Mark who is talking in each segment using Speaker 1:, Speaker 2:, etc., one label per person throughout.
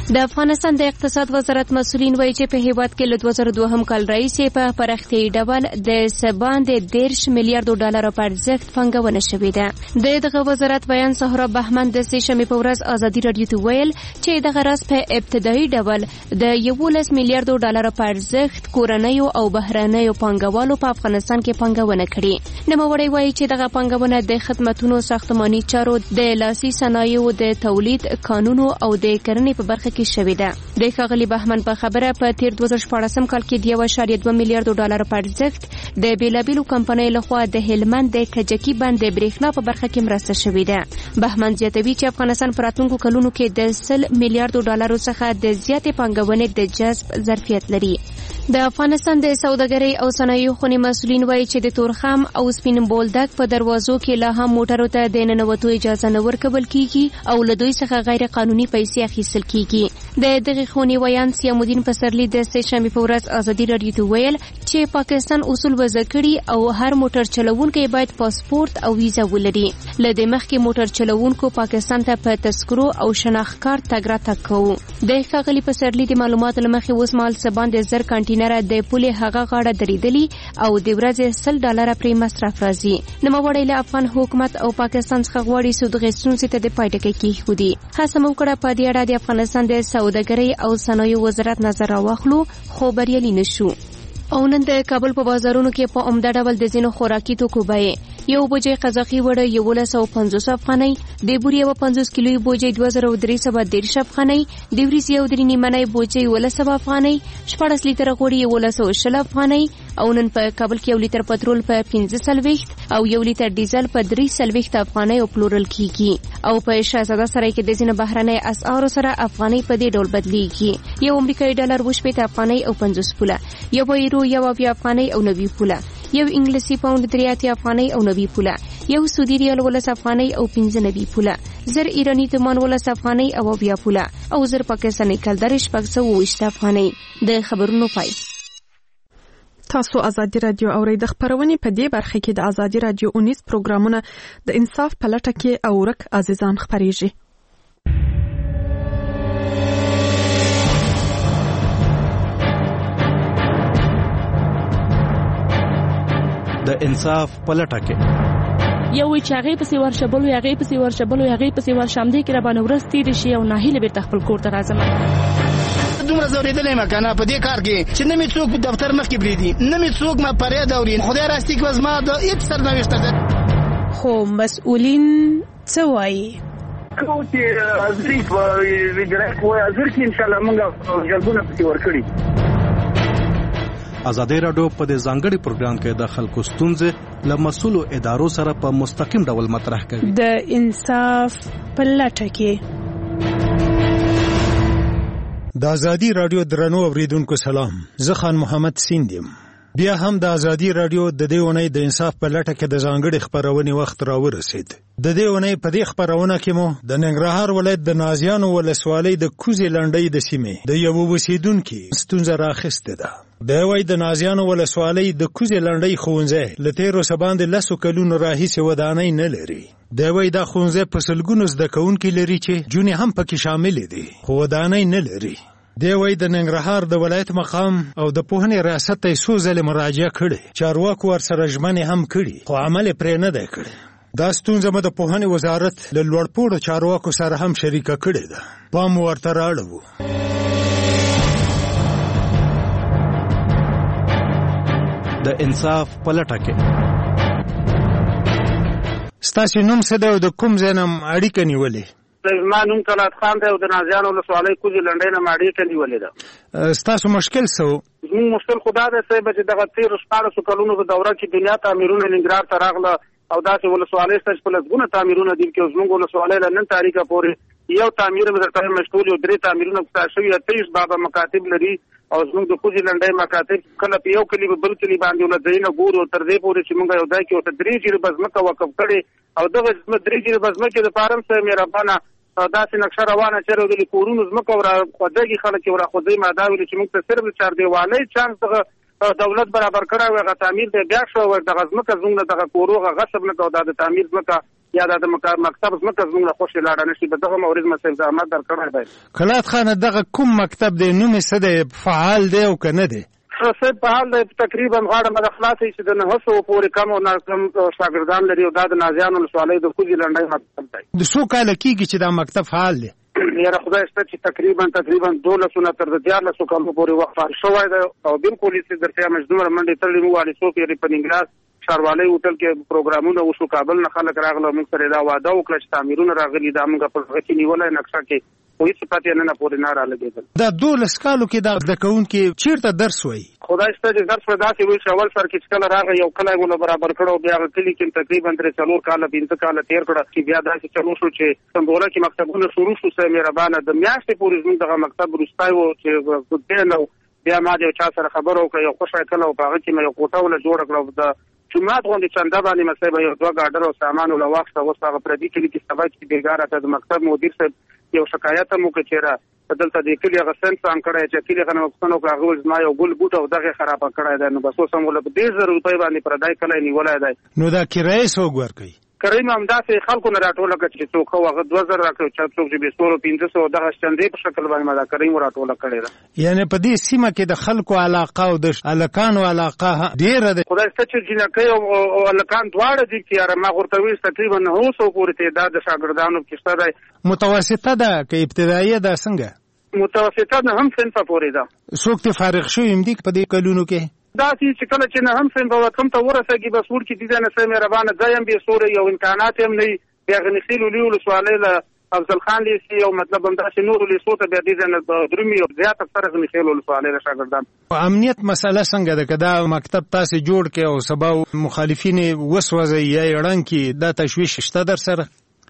Speaker 1: د افغانستان د اقتصاد وزارت مسؤلین وایي چې په هیواد کې له 2002 کال راهیسې په پراختیایي ډول د سباندې 10 میلیارډ ډالر په ارزښت پانګونه شوې ده. دغه وزارت بیان سهرا بهمن د سه شنبې په ورځ ازادي رادیو ته ویل چې دغه راز په ابتدایي ډول د 11 میلیارډ ډالر په ارزښت کورنیو او بهرنیو پانګوالو په افغانستان کې پانګونه کړې. نوموړی وایي چې دغه پانګونه د خدماتو ساختماني چارو د لاسي صنایعو د تولید قانونو او د کرنې په برخه کې شوې ده. د ښاغلي بهمن په خبره په تیر 2014 کال کې د 1.2 میلیارډ ډالر په ارزښت د بیلابیلو کمپنیو لخوا د هلمند د کجکي بند د برېښنا په برخه کې مرسته شوې ده. بهمن زیاتوي چې افغانستان په راتلونکو کلونو کې د 100 میلیارډ ډالر څخه د زیاتې پانګونې د جذب ظرفیت لري. د افغانستان د سوداګرۍ او صنایعو خونې مسؤلین وایي چې د تورخم او سپین بولدک په دروازو کې لا هم موټرو ته د ننوتو اجازه نه ورکول کیږي او له دوی څخه غیر قانوني پیسې اخیستل کیږي. د دغه خونې ویان سیام الدین پسرلی د سه شنبې په ورځ ازادي رادیو ته ویل چې پاکستان اصول وضع کړي او هر موټر چلوونکی باید پاسپورت او ویزا ولري. له دې مخکې موټر چلوونکو پاکستان ته په تذکرو او شناخت کارت تګ راتګ کوو. د ښاغلي پسرلی د معلوماتو له مخې اوس مهال څه باندې 1000 کانټینره د پولې هغه غاړه درېدلي او د ورځې 100 ډالره پرې مصرف راځي. نوموړی له افغان حکومت او پاکستان څخه غواړي چې دغه ستونزې ته د پای ټکی کېښودي. هڅه مو وکړه په دې اړه د افغانستان د سوداګرۍ او صنایعو وزارت نظر راواخلو خو بریالي نشو. او نن د کابل په بازارونو کې په عمده ډول د ځینو خوراکي توکو بیې یو بوجۍ قزاقي وړه 1150 افغانۍ، د بوري یو 50 کیلوي بوجۍ 2313 افغانۍ، د وریځ یو درې نیمنۍ بوجۍ 1100 افغانۍ، 14 لیتره غوړي 1120 افغانۍ. او نن په کابل کې 1 لیتر پټرول په 15 او 1 لیتر ډیزل په 3 افغانۍ پلورل کیږي. او په شاهزاده سرای کې د ځینو بهرنۍ اسعارو سره افغانۍ په دې ډول بدلیږي. یو امریکایي ډالر 80 افغانۍ او 50 پوله، یو یورو 1 افغانۍ او 90 پوله، یو انګلیسي پاوند 3 افغانۍ او 90 پوله، یو سعودي ریال 12 افغانۍ او 95 پوله، زر ایرانی تومان 12 افغانۍ او 20 پوله، او زر پاکستاني کلدر 620 افغانۍ. د خبرونو پای.
Speaker 2: تاسو ازادي رادیو اورئ. د خبرونې په دې برخه کې د ازادي رادیو 19 پروګرامونه د انصاف په لټه کې او ورک عزیزان خبريږي.
Speaker 3: د انصاف په لټه کې
Speaker 4: یو چې هغه پسې ورشبلو هغه پسې ورشبلو هغه پسې ورشمدې کې را باندې ورستې دي شي او ناهیله به خپل کور ته راځم.
Speaker 5: دومره زوریدلې ما کنه په دې کار کې چې نه می څوک په دفتر مخ کې بریدي، نه می څوک ما پرې دوري. خدای راستي کې وزما د هیڅ سرنوشت ده.
Speaker 2: خو مسؤلین څه وایي؟
Speaker 6: کو چې ازري په ویډرک وای ازر کې ان شاء الله موږ جلبونه پسې ورکړي.
Speaker 3: ازادي رادیو په دې ځانګړي پروګرام کې د خلکو ستونزې له مسؤلو ادارو سره په مستقیم ډول مطرح کوي.
Speaker 2: د انصاف په لټه کې
Speaker 7: د ازادي رادیو درنو اوریدونکو سلام. زه خان محمد سیندیم. بیا هم د ازادي رادیو د دې ونې د انصاف په لټه کې د ځانګړي خبرونې وخت راورسید. د دې ونې په دې خبرونه کې مو د ننګرهار ولایت د نازیانو ولسوالۍ د کوزې لنډۍ د سیمې د یو اوسیدونکو ستونزه راخسته ده. د وای د نازیانو ولسوالۍ د کوزې لنډۍ ښوونځی له تیرو سباند 10 کلونو راهیسې ودانۍ نه لري. د وای د ښوونځی په سلګونو زده کوونکي لري چې جونې هم پکې شامل دي خو ودانۍ نه لري. د وای د ننګرهار د ولایت مقام او د پوهنې ریاست ته څو ځله مراجعه کړې، چارواکو ورسره ژمنې هم کړې خو عمل پرې نه دی کړی. دا ستونزه د پوهنې وزارت له لوړپوړو چارواکو سره هم شریکه کړې ده. پام ورته راړو.
Speaker 3: د انصاف په لټه کې
Speaker 7: ستاسو نوم څه دی او د کوم ځای نه اړیکه نیولې؟
Speaker 6: زما نوم طلعت خان دی او د نازیانو ولسوالۍ کوزې لنډۍ نه اړیکه نیولې ده.
Speaker 7: ستاسو مشکل څه و؟
Speaker 6: زموږ مشکل خو دا دی صاحب چې دغه تېرو 14 کلونو په دوره کې دنیا تعمیرونه ننګرهار ته راغله او داسې ولسوالۍ شته چې په لسګونه تعمیرونه دي چې زموږ ولسوالۍ له نن تاریخه پورې یو تعمیر مې درته مشغول یو 3 تعمیرونه پکار شوي 23 بابا مکاتب لري او زموږ د کوزې لنډۍ مکاتب کله په یو کلي بل کلي باندې ولځینه ګورو تر دې پورې چې موږ یو ځای کې ورته 3 جریبه ځمکه وقف کړې او دغه 3 جریبه ځمکې د فارم سره مهربانه داسې نقشه روانه چېرې د کورونو ځمکه ورا خوځېږي خلک ورا خوځي ماده ویل چې موږ ته صرف 4 دیوالۍ چانس دغه دولت برابر کړی وي هغه تعمیر دی بیا شو دغه ځمکه زموږ دغه کوروغه غصب نه کوو دا د تعمیر ځمکه یا د مکتب زمکه زموږ خوشي لاړه نشي په دغه مورید مسایل زحمت درکړی دی.
Speaker 7: کلات خان دغه کوم مکتب دی نوم یې څه دی فعال دی او کنه دی؟
Speaker 6: صاحب په حال دی تقریبا غاړه مده خلاصې چې د 900 پورې کم او ناکم شاګردان لري او دا د نازیانو ولسوالۍ د کوزي لنډۍ مکتب دی.
Speaker 7: د څو کاله کېږي چې دا مکتب فعال دی؟
Speaker 6: یاره خدای شته چې تقریبا 12 تر 14 کلونو پورې وخت فعال شوی دی او بالکل یې درته مجدمر منډې تړلې مو والي څوک یې په انګلیس ښاروالۍ هوټل کې پروګرامونه وشو کابل نه خلک راغله موږ سره دا واده وکړه چې تعمیرونه راغلي دا موږ په هغه کې نیولای نقشه کې هیڅ پاتې نه پورې نه رالګېدل.
Speaker 7: دا 12 کالو کې دا د کوونکي چیرته درس وای؟
Speaker 6: خدای شته چې درس په داسې وایي چې اول سر کې کله راغی یو کله یې ول برابر کړو بیا کلی کې تقریبا 3 کاله 5 کاله تیر کړه چې بیا داسې چلو شو چې سمبوله کې مکتبونه شروع شو سه مهربانه د میاشتې پورې زموږ دغه مکتب روستای وو چې دنه بیا ما د چا سره خبرو کوي یو خوشاله کله او هغه کې مې یو کوټه ول جوړ کړو د جمعات غونډې چنده باندې مسایب یو دوه ګاډر او سامان ول واخته اوس هغه پردي کلی کې سبا چې بیګاره ته د مکتب مدیر صاحب یو شکایت مو کچېره دلته د کلی غسن څنګه کړی چې کلی غنه وختونو کاغول ما یو ګل بوټ او دغه خراب کړی دی نو بس اوس هم ول په 10000 روپۍ باندې پردای کله نیولای دی.
Speaker 7: نو دا کرایه سو ورکړي
Speaker 6: کریم هم داسې خلکو نه راټوله کړ چې څوک هغه 2000 راکړو چې څوک چې 1500 دغه شتندې په شکل باندې دا کریم راټوله کړی دی.
Speaker 7: یعنی په دې سیمه کې د خلکو علاقه او د الکانو علاقه ډیره ده.
Speaker 6: خدای ستاسو چې جنکې او الکان دواړه دي چې یاره ما ورته ویل تقریبا 900 پورې تعداد د شاګردانو کې شته دی.
Speaker 7: متوسطه ده که ابتدائیه ده څنګه؟
Speaker 6: متوسطه نه هم صنف پورې ده.
Speaker 7: څوک ته فارغ شوی هم دي په دې کلونو کې؟
Speaker 6: دا چې کله چې نه هم صنف وطن ته ورسېږي بس ور کې دي نه سمې مهربانه ځایم به سوري یو امکانات هم نه بیا غنخیل ولیول سوالې له افضل خان لیسي او مطلب هم دا چې نور لیسو ته بیا دي نه درمي او زیات اکثر غنخیل ول سوالې له شاګردان.
Speaker 7: امنیت مسله څنګه ده کدا مکتب تاسو جوړ کې او سبا مخالفین وسوځي یا اړن کې دا تشویش شته در سره؟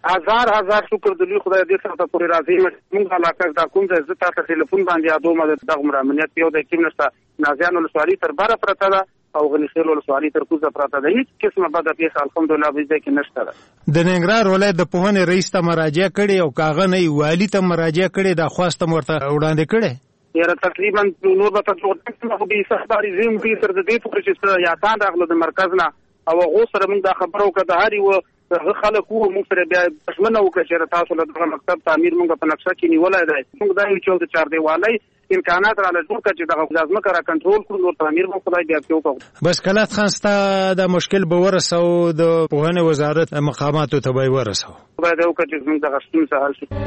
Speaker 6: هزار شکر د لوی خدای دې سره پورې راځي موږ علاقه دا کوم ځای زه تاسو ټلیفون باندې یادوم د دغه امنیت یو د کیم نشته نازیانو ولسوالۍ تر بره پرته ده او غنیخیل ولسوالۍ تر کوزه پرته ده هیڅ قسمه بده پیښه الحمدلله به دې کې نشته ده.
Speaker 7: د ننګرهار ولایت د پوهنې رئیس ته مراجعه کړې او کاغه نه والی ته مراجعه کړې دا خواسته ورته وړاندې کړې
Speaker 6: یاره تقریبا نور به تاسو ته به استخباري زم به تر دې پورې چې یا تان راغله د مرکز نه او غو سره موږ د خبرو کده هاري و خلک وو موږ سره بیا پښمنه وکړه چې تاسو له دغه مکتب تعمیر موږ په نقشه کې نیولای دی موږ دا یو چې د چار دیوالۍ امکانات را لږ کړ چې دغه لازمه کرا کنټرول کړو نو تعمیر مو خدای بیا وکړو.
Speaker 7: بس کلات خان ستا د مشکل به ورسو د پوهنې وزارت مقاماتو ته به ورسو
Speaker 6: خدای دې وکړي چې موږ دغه ستونزه حل شي.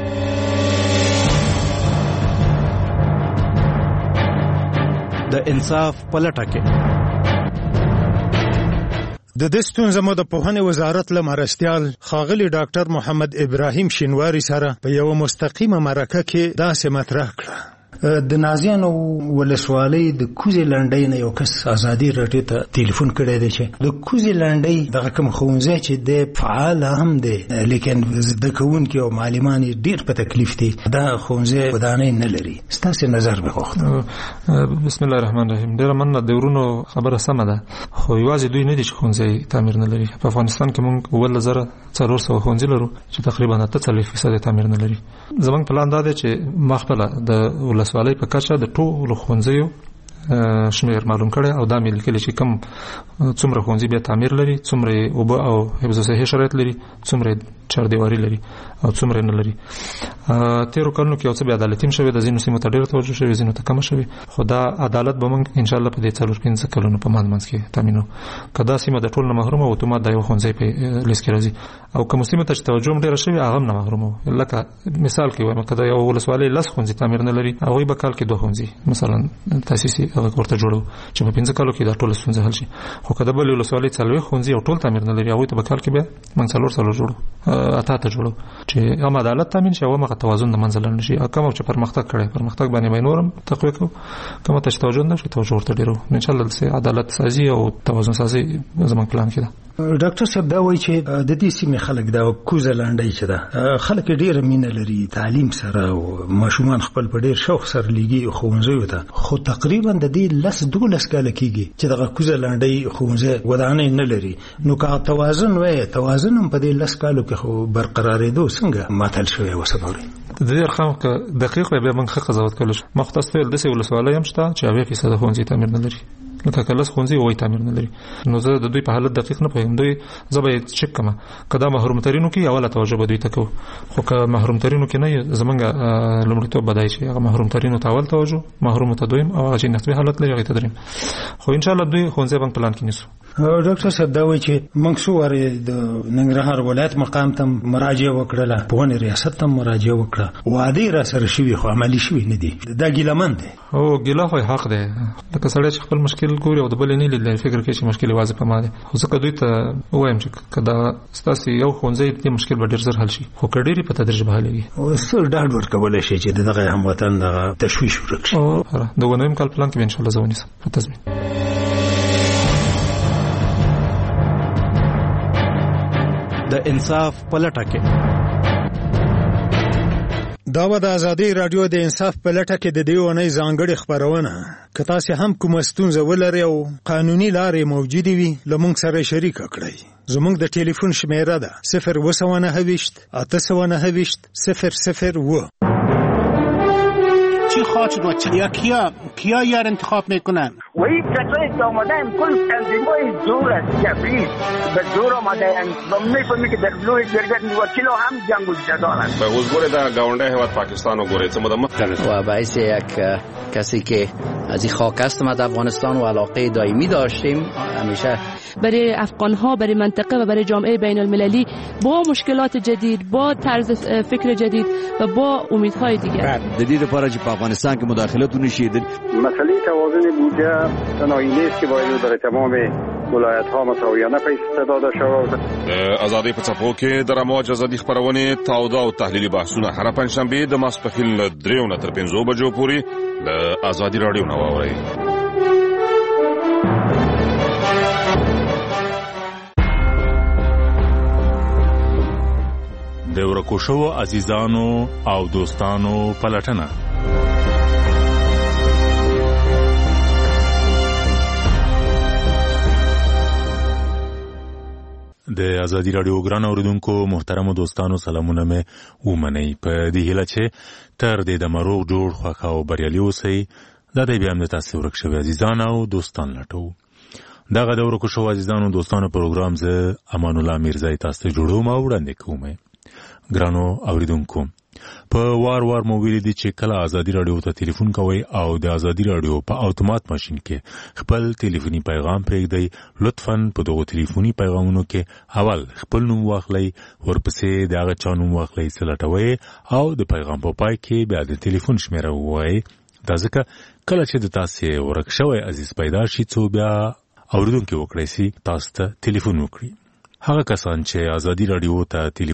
Speaker 3: د انصاف پلټه کې
Speaker 7: د دې ستونزې مو د پوهنې وزارت له مرستیال ښاغلي ډاکټر محمد ابراهیم شینواری سره په یو مستقیمه مرکه کې داسې مطرح کړه.
Speaker 8: د نازیانو ولسوالۍ د کوزي لنډۍ نه یو کس ازادي راډیو ته ټلیفون کړی دی چې د کوزي لنډۍ دغه کوم ښوونځی چې د فعال هم دی لیکن د کوونکي او معلمان ډیر په تکلیف دي دا ښوونځی ودانۍ نه لري. ستاسو نظر به وخت.
Speaker 9: بسم الله الرحمن الرحیم. ډیر مننه د ورونو خبره سمه ده خو یوازې دوی نه دي چې ښوونځی تعمیر نه لري. په افغانستان کې موږ 1400 ښوونځي لرو چې تقریبا 40% تعمیر نه لري. زمونږ پلان دا دی چې مخبله د ولسوالۍ په کچه د ټولو ښوونځیو شمیر معلوم کړي او دا مې لیکلي چې کم څومره ښوونځي بیا تعمیر لري څومره اوبه او حفظ صحي شرایط لري څومره چاردیواري لري او څومره نه لري. تیرو کلونو کې یو څه بیا عدالت هم شوی د ځینو سیمو ته ډېر توجه شوی ځینو ته کم شوی خو دا عدالت به موږ ان شاء الله په دې 4-5 کلونو په منځ کې تامینو کدا سیمه د ټول نه محروم او اتومات د یو ښوونځي په لیست کې راځي او کوم سیمه ته چې توجه ډېر شوی هغه نه محروم لکه مثال کې وایم کدا یو ولسوالۍ لس ښوونځي تعمیر نه لري هغه به کال کې 2 ښوونځي مثلا تاسیسي هغه ورته جوړو چې په 15 کالو کې دا ټول ستونزې حل شي. خو کدا بل ولسوالۍ څلوي ښوونځي او ټول تعمیر نه لري هغه ته په کال کې به موږ څلور جوړو اته جوړو چې هم عدالت تامین شي او هم توازن د منځ لاندې شي. کوم چې پرمختګ کړي پرمختګ باندې به نورم تقویه کو کوم ته توجه نه شي توجه ورته ډیرو ان شاء الله د عدالت سازي او توازن سازي زموږ پلان کې ده.
Speaker 8: ډاکټر صاحب دا وایي چې د دې سیمې خلک دا کوزه لنډۍ چې ده خلک ډیر مینه لري تعلیم سره او ماشومان خپل په ډیر شوق سره لګي ښوونځي ته خو تقریبا د دې 12 کال کېږي چې دغه کوزه لنډۍ ښوونځي ودانۍ نه لري. نو که توازن وای توازن هم په دې 10 کالو کې خو برقرارېدو څنګه ماتل شوی وسبوري
Speaker 9: د دې رقم دقیق به موږ قضاوت کولای شو. مختص ویل د ولسوالۍ هم شته چې 90% ښوونځي تعمیر نه لري لکه کله ښوونځي وای تعمیر نه لري نو زه د دوی په حالت دقیق نه پوهیم دوی زبې چک کما کدا محروم ترینو کې اوله توجه به دوی تکو خو که محروم ترینو کې نه زمونږ لومړیتوب بدای شي هغه محروم ترینو ته اول توجه محروم ته دویم او هغه چې نسبی حالت لري هغه ته دریم خو ان شاء الله دوی ښوونځي باندې پلان کې نیسو
Speaker 8: ډاکټر صاحب دا وایي چې موږ څو واره د ننګرهار ولایت مقام ته مراجعه وکړه په ونه ریاست ته مراجعه وکړه وعده را سره شوی خو عملی شوی نه دي دا ګیلمن دي
Speaker 9: او ګیله خو حق ده لکه سړی چې خپل مشکل ګوري او د بل نه لیدل فکر کوي چې مشکل واضح په ما ده خو ځکه دوی ته وایم چې کدا ستاسو یو ښوونځي د مشکل به ډیر زر حل شي خو کډيري په تدریج به حلوي
Speaker 8: او سر ډاډ ورکول شي چې دغه هموطن دغه تشویش ورکړي
Speaker 9: او د ونویم کال پلان کې ان شاء الله زونی سم تضمین
Speaker 3: د انصاف پلټه کې
Speaker 7: دا و د ازادي رادیو د انصاف پلټه کې د دیونې ځانګړي خبرونه که تاسو هم کوم ستونزه ولرئ او قانوني لارې موجوده وي لمونږ سره شریک کړئ زمونږ د ټلیفون شمیره ده 029
Speaker 5: چی خواهد شد و کیا یار انتخاب میکنن
Speaker 10: و این کسایی که آمدن کل تنظیمای زور است جبری به زور آمدن و میفهمی که در لوی جرگت وکیل هم جنگ و جدال است
Speaker 11: به حضور در گاونده هواد پاکستان و گوره
Speaker 12: و باعث یک کسی که از این خاک است ما در افغانستان و علاقه دائمی داشتیم همیشه
Speaker 4: برای افغان‌ها برای منطقه و برای جامعه بین المللی با مشکلات جدید با طرز فکر جدید و با امیدهای دیگر
Speaker 13: جدید لپاره چې په افغانستان کې مداخلت ونشي
Speaker 6: مسئله توازن بودجه تنهایی نیست که باید در تمام ولایت‌ها مساویانه پیش داده شود
Speaker 11: ازادي په څپو کې د رموج ازادي خبرونه تاوده او تحلیلي بحثونه هر پنځشنبه د ماسپخیل 3 تر 5 بجو پورې د ازادي رادیو نو اوري
Speaker 14: د ورکوشو عزیزانو او دوستانو پلټنه د ازادي رادیو ګران اوریدونکو محترم دوستانو سلامونه مې ومنئ په دې هیله چې تر دې د مروغ جوړ خوښ او بریالي اوسئ دا دی بیا هم د تاسو ورک شوي عزیزان او دوستان لټو دغه د ورکوشو عزیزانو دوستانو پروګرام زه امان الله میرزای تاسو جوړوم او وړاندې کوم ګرانو اوریدونکو په وار مو ویلي دي چې کله ازادي رادیو ته ټلیفون کوئ او د ازادي رادیو په اتومات ماشين کې خپل ټلیفوني پیغام پرېږدئ لطفاً په دغه ټلیفوني پیغامونو کې اول خپل نوم واخلئ ورپسې د هغه چا نوم واخلئ سلټوي او د پیغام په پای کې بیا د ټلیفون شمیره ووایئ دا ځکه کله چې د تاسو ورک شوی عزیز پیدا شي څو بیا اوریدونکو وکړئ سي تاسو ته ټلیفون وکړي هغه کسان چې ازادي رادیو ته